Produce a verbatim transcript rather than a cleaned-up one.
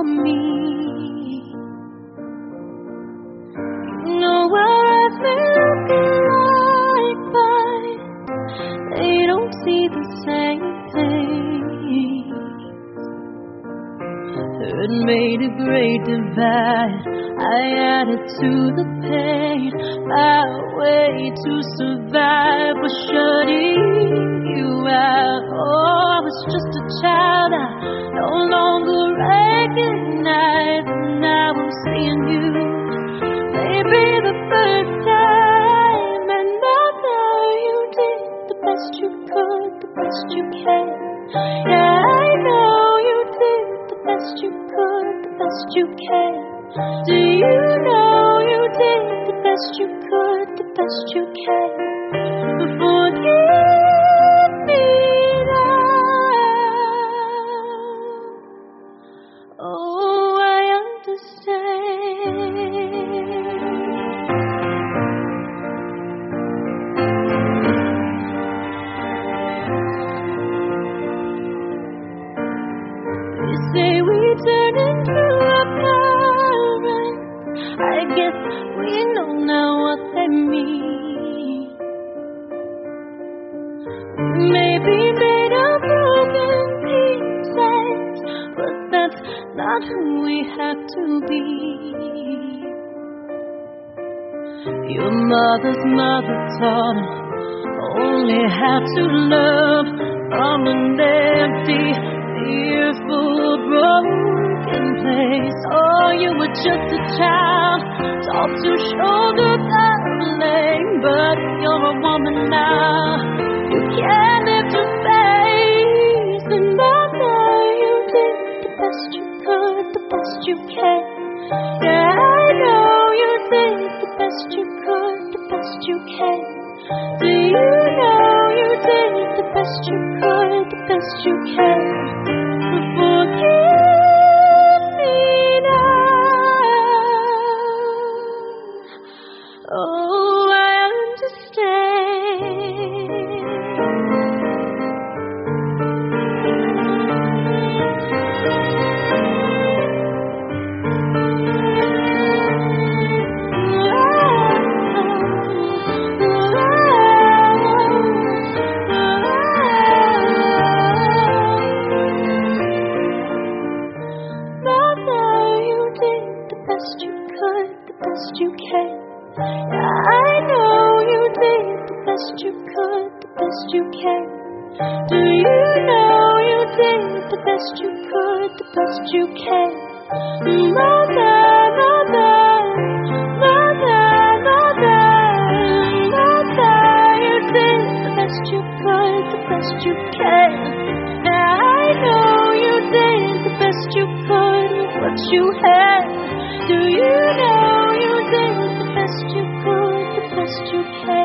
for me. You know our eyes may look alike, but they don't see the same thing. Hurt made a great divide. I added to the pain, my way to survive was shutting you out. Oh, I was just a child I no longer recognize, and now I'm seeing you. Maybe the first time, and now you did the best you could, the best you can. Yeah, I know you did the best you could, the best you can. Do you know you did the best you could, the best you can? Forgive me now. Oh, I understand. You say we turn into a parent. I guess we know now what they mean. We may be made of broken pieces, but that's not who we have to be. Your mother's mother taught her only how to love from an empty, fearful, broken place. Oh, you were just a child, taught to shoulder the blame, but you're a woman now. You can't lift your face, and I know you did the best you could, the best you can. Yeah, I know you did the best you could, the best you can. Do you know you did the best you could, the best you can? Forgive me now. Oh, I understand. Best you can. Yeah, I know you did the best you could, the best you can. Do you know you did the best you could, the best you can? Mother, mother, mother, mother, mother, you did the best you could, the best you can. Yeah, I know you did the best you could with what you had. Do you know you did the best you could, the best you can?